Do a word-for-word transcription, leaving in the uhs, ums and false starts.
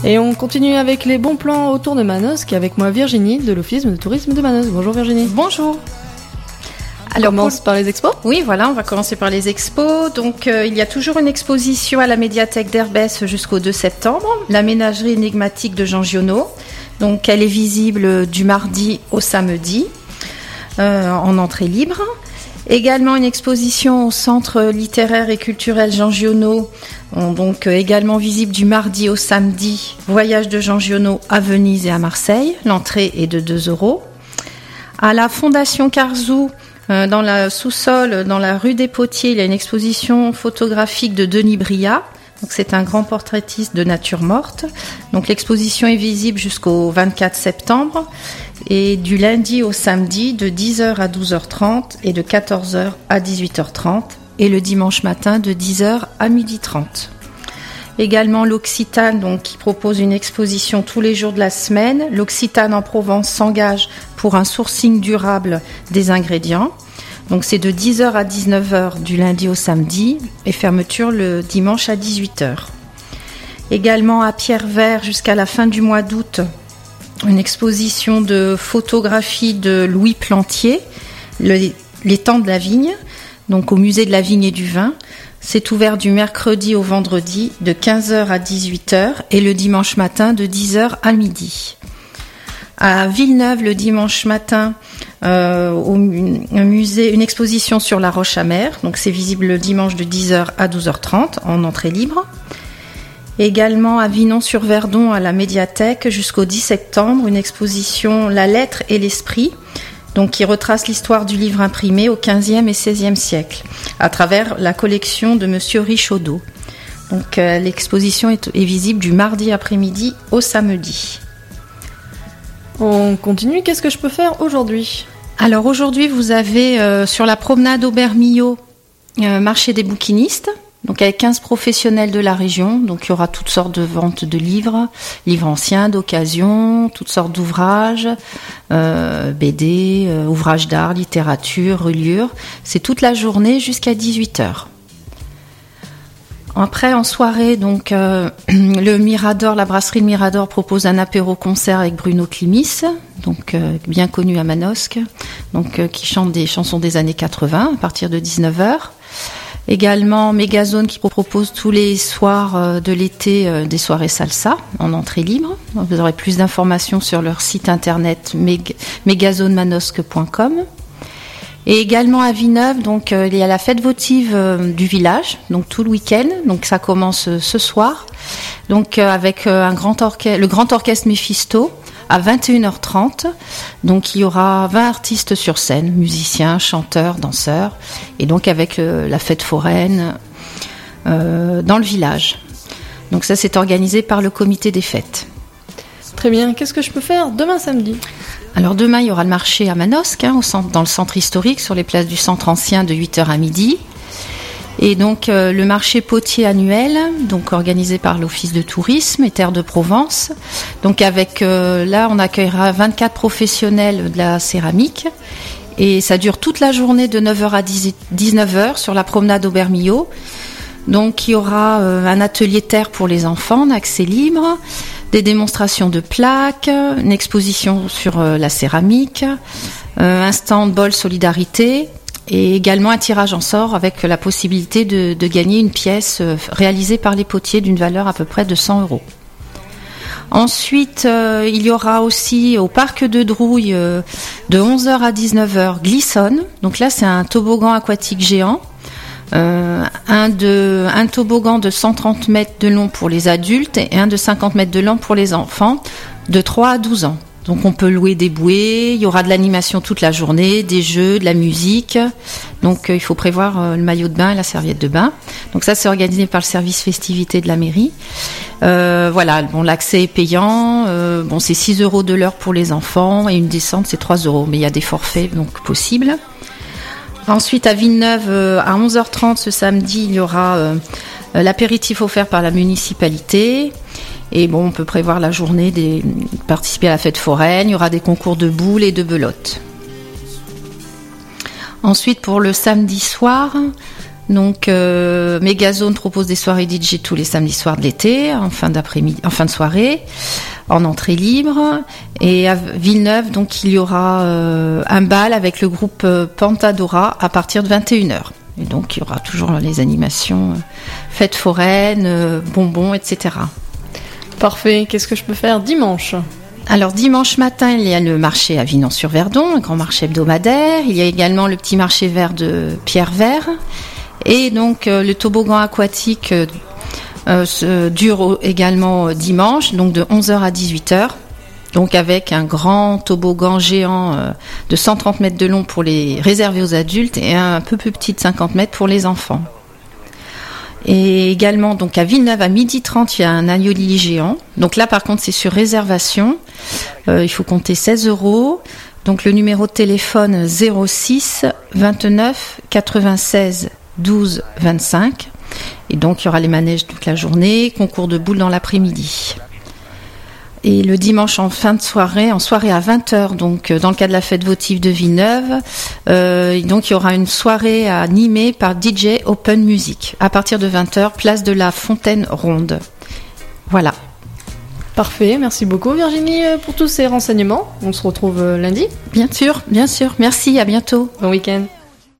Et on continue avec les bons plans autour de Manosque avec moi Virginie de l'Office de tourisme de Manosque. Bonjour Virginie. Bonjour. Alors, on commence pour... par les expos ? Oui, voilà, on va commencer par les expos. Donc, euh, il y a toujours une exposition à la médiathèque d'Herbès jusqu'au deux septembre, la ménagerie énigmatique de Jean Giono. Donc, elle est visible du mardi au samedi, euh, en entrée libre. Également une exposition au centre littéraire et culturel Jean Giono, donc euh, également visible du mardi au samedi, voyage de Jean Giono à Venise et à Marseille. L'entrée est de deux euros. À la Fondation Carzou, dans le sous-sol, dans la rue des Potiers, il y a une exposition photographique de Denis Briat. Donc, c'est un grand portraitiste de nature morte. Donc, l'exposition est visible jusqu'au vingt-quatre septembre et du lundi au samedi de dix heures à douze heures trente et de quatorze heures à dix-huit heures trente et le dimanche matin de dix heures à midi trente. Également l'Occitane, donc, qui propose une exposition tous les jours de la semaine. L'Occitane en Provence s'engage pour un sourcing durable des ingrédients. Donc c'est de dix heures à dix-neuf heures du lundi au samedi et fermeture le dimanche à dix-huit heures. Également à Pierrevert jusqu'à la fin du mois d'août, une exposition de photographie de Louis Plantier, le, les temps de la vigne, donc au musée de la vigne et du vin. C'est ouvert du mercredi au vendredi de quinze heures à dix-huit heures et le dimanche matin de dix heures à midi. À Villeneuve, le dimanche matin, euh, au un musée, une exposition sur la Roche-à-Mer. Donc c'est visible le dimanche de dix heures à douze heures trente en entrée libre. Également à Vinon-sur-Verdon, à la médiathèque, jusqu'au dix septembre, une exposition La lettre et l'esprit, donc qui retrace l'histoire du livre imprimé au quinzième et seizième siècle, à travers la collection de Monsieur Richaudot. Donc euh, l'exposition est, est visible du mardi après-midi au samedi. On continue, qu'est-ce que je peux faire aujourd'hui ? Alors aujourd'hui, vous avez euh, sur la promenade Aubert-Millot, euh, marché des bouquinistes, donc avec quinze professionnels de la région. Donc il y aura toutes sortes de ventes de livres, livres anciens, d'occasion, toutes sortes d'ouvrages, euh, B D, euh, ouvrages d'art, littérature, reliure. C'est toute la journée jusqu'à dix-huit heures. Après, en soirée, donc euh, le Mirador, la brasserie Le Mirador propose un apéro-concert avec Bruno Climis, donc euh, bien connu à Manosque, donc euh, qui chante des chansons des années quatre-vingts à partir de dix-neuf heures. Également Megazone qui propose tous les soirs euh, de l'été euh, des soirées salsa en entrée libre. Donc, vous aurez plus d'informations sur leur site internet meg- megazonemanosque point com. Et également à Villeneuve, donc euh, il y a la fête votive euh, du village, donc tout le week-end. Donc ça commence euh, ce soir, donc euh, avec euh, un grand orchestre, le grand orchestre Mephisto à vingt et une heures trente. Donc il y aura vingt artistes sur scène, musiciens, chanteurs, danseurs, et donc avec euh, la fête foraine euh, dans le village. Donc ça c'est organisé par le comité des fêtes. Très bien, qu'est-ce que je peux faire demain samedi ? Alors demain, il y aura le marché à Manosque, hein, au centre, dans le centre historique, sur les places du centre ancien de huit heures à midi. Et donc euh, le marché potier annuel, donc organisé par l'Office de tourisme et Terre de Provence. Donc avec euh, là, on accueillera vingt-quatre professionnels de la céramique. Et ça dure toute la journée de neuf heures à dix-neuf heures sur la promenade Aubert-Millot. Donc il y aura euh, un atelier terre pour les enfants en accès libre, des démonstrations de plaques, une exposition sur euh, la céramique, euh, un stand bol solidarité et également un tirage en sort avec la possibilité de, de gagner une pièce euh, réalisée par les potiers d'une valeur à peu près de cent euros. Ensuite, euh, il y aura aussi au parc de Drouille euh, de onze heures à dix-neuf heures Glissonne. Donc là, c'est un toboggan aquatique géant. Euh, un, de, un toboggan de cent trente mètres de long pour les adultes et un de cinquante mètres de long pour les enfants de trois à douze ans. Donc on peut louer des bouées, il y aura de l'animation toute la journée, des jeux, de la musique. Donc euh, il faut prévoir euh, le maillot de bain et la serviette de bain. Donc ça c'est organisé par le service festivité de la mairie. Euh, voilà, bon l'accès est payant. Euh, bon c'est six euros de l'heure pour les enfants et une descente c'est trois euros. Mais il y a des forfaits donc possibles. Ensuite, à Villeneuve, euh, à onze heures trente ce samedi, il y aura euh, l'apéritif offert par la municipalité. Et bon, on peut prévoir la journée, des, participer à la fête foraine. Il y aura des concours de boules et de belote. Ensuite, pour le samedi soir, Donc, euh, Megazone propose des soirées D J tous les samedis soirs de l'été, en fin d'après-midi, en fin de soirée, en entrée libre. Et à Villeneuve, donc, il y aura euh, un bal avec le groupe euh, Pantadora à partir de vingt et une heures. Et donc, il y aura toujours les animations, euh, fêtes foraines, euh, bonbons, et cetera. Parfait. Qu'est-ce que je peux faire dimanche ? Alors, dimanche matin, il y a le marché à Vinon-sur-Verdon, un grand marché hebdomadaire. Il y a également le petit marché vert de Pierre-Vert. Et donc, euh, le toboggan aquatique euh, euh, se dure également euh, dimanche, donc de onze heures à dix-huit heures. Donc, avec un grand toboggan géant euh, de cent trente mètres de long pour les réservés aux adultes et un peu plus petit de cinquante mètres pour les enfants. Et également, donc à Villeneuve, à midi trente, il y a un agneau de lit géant. Donc là, par contre, c'est sur réservation. Euh, il faut compter seize euros. Donc le numéro de téléphone zéro six vingt-neuf quatre-vingt-seize douze vingt-cinq. Et donc, il y aura les manèges toute la journée, concours de boules dans l'après-midi. Et le dimanche en fin de soirée, en soirée à vingt heures, donc dans le cadre de la fête votive de Villeneuve, euh, donc il y aura une soirée animée par D J Open Music à partir de vingt heures, place de la Fontaine Ronde. Voilà. Parfait, merci beaucoup Virginie pour tous ces renseignements. On se retrouve lundi. Bien sûr, bien sûr. Merci, à bientôt. Bon week-end.